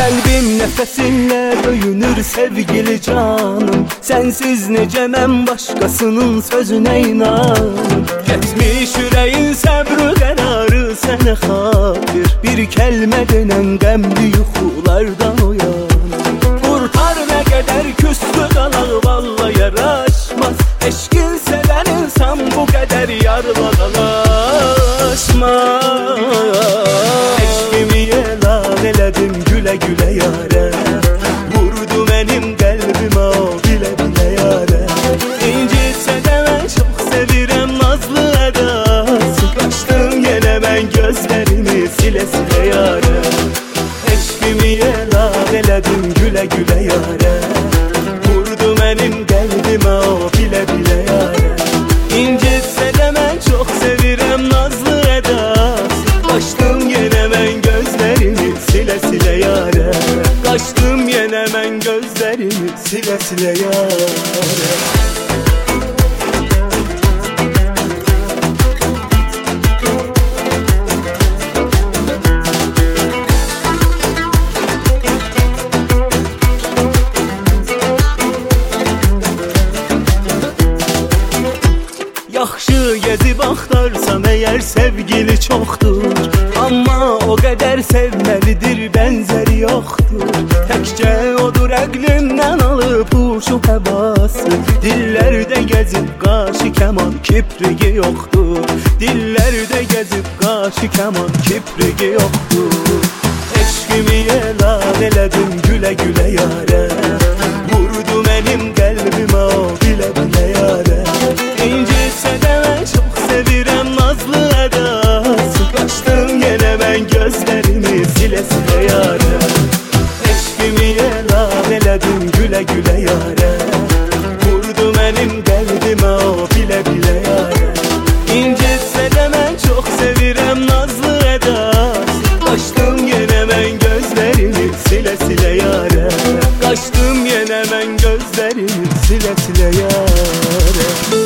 Kalbim nefesinle döyünür sevgili canım. Sensiz necə mən başkasının sözüne inan. Getmiş yüreğin səbru qərarı sənə xatir. Bir kəlmə denən qəmli yuxulardan uyan. Kurtar ne kadar küstü qalaq valla yaraşmaz. Eşkin seven insan bu kadar yarla dalaşmaz. Eşkimi elan elədim güle güle yâre. Vurdu benim qəlbimə o bilə bilə yâre. İncitsə də mən çox sevirəm nazlı ədası. Qaçdım yenə mən gözlərimi silə silə yâre. Eşkimi elan elədim güle güle yâre. Vurdu benim qəlbimə o bilə bilə yâre. İncitsə də mən çox sevirəm nazlı ədası. Qaçdım yenə mən gözlərimi silə silə yâre. Qaçdım yenə mən gözlərimi silə silə yâre. Yaxşı gezib axtarsam eğer sevgili çoxdur. Amma o qədər sevməlidir bənzəri yoxdur. Təkcə odur əqlimdən alıb uşu həvası. Dillərdə gəzib qaşı kəman kiprigi yoxdur. Dillərdə gəzib qaşı kəman kiprigi yoxdur. Eşkimi elan elədim gülə gülə yâre. Vurdu mənim qəlbimə o bilə bilə yâre. İncitsə də mən çox sevirəm nazlı ədası. Qaçdım yenə mən gözlərimi silə silə yâre. Eşkimi elan elədim gülə gülə yâre. Vurdu mənim qəlbimə o bilə bilə yâre. İncitsə də mən çox sevirəm nazlı ədası. Qaçdım yenə mən gözlərimi silə silə yâre. Qaçdım yenə mən gözlərimi silə silə yâre.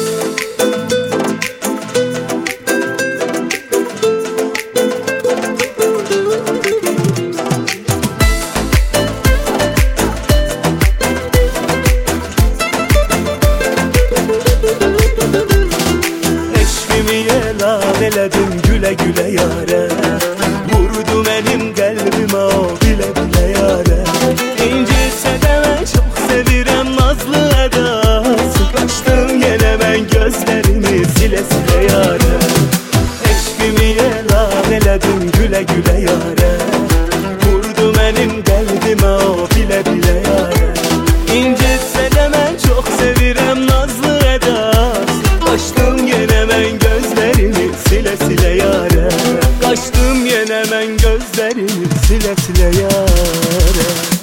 Elədim gülə gülə yâre. Vurdu mənim qəlbimə o bilə bilə yâre. İncitsə də mən çox sevirəm nazlı ədası. Qaçdım yenə mən gözlərimi silə silə yâre. Eşkimi elan elədim gülə gülə yâre. Vurdu mənim qəlbimə o bilə bilə yâre. İncitsə də mən çox sevirəm nazlı ədası. Qaçdım yenə mən gözlərimi silə silə yâre. Qaçdım yenə mən gözlərimi silə silə yâre.